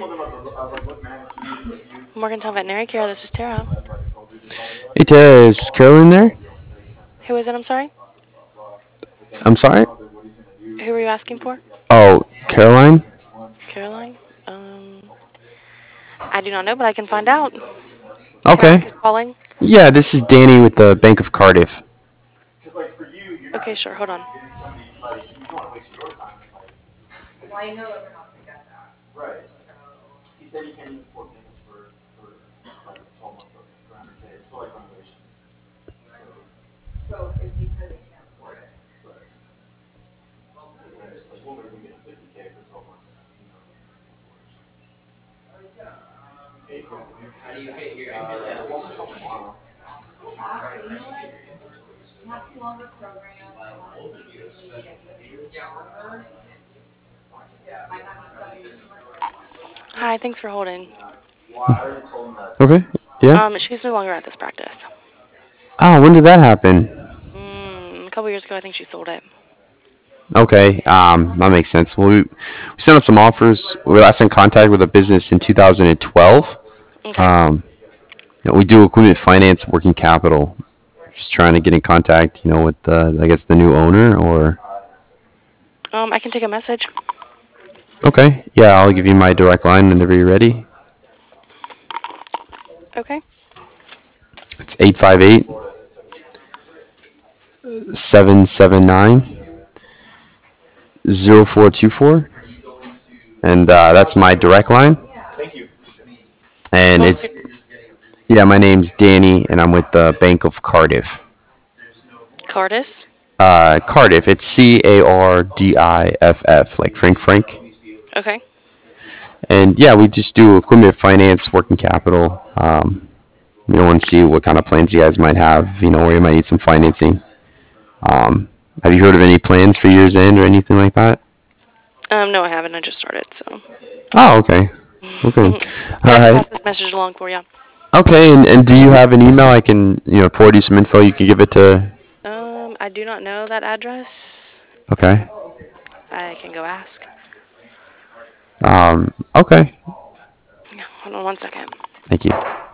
Morgantown Veterinary Care, this is Tara. Hey Tara, is Caroline there? Who is it? I'm sorry. I'm sorry? Who were you asking for? Oh, Caroline? Caroline? I do not know, but I can find out. Can I ask Okay. who's calling? Yeah, this is Danny with the Bank of Cardiff. Okay, sure. Hold on. Hi, thanks for holding. Okay. Yeah. She's no longer at this practice. Oh, when did that happen? A couple years ago, I think she sold it. Okay, that makes sense. Well, we sent out some offers. We were last in contact with a business in 2012. Okay. Um, we do equipment finance, working capital. Just trying to get in contact, with I guess the new owner or. I can take a message. Okay, yeah, I'll give you my direct line whenever you're ready. Okay. It's 858-779-0424, and that's my direct line. And What was your it's yeah, my name's Danny, and I'm with the Bank of Cardiff. Cardis? Cardiff. It's Cardiff, like Frank Frank. Okay. And yeah, we just do equipment finance, working capital. We want to see what kind of plans you guys might have. Where you might need some financing. Have you heard of any plans for year's end or anything like that? No, I haven't. I just started, so. Oh, okay. Okay. All But I can right. pass this message along for you. Okay, and do you have an email I can, forward you some info you can give it to? I do not know that address. Okay. I can go ask. Okay. Hold on one second. Thank you.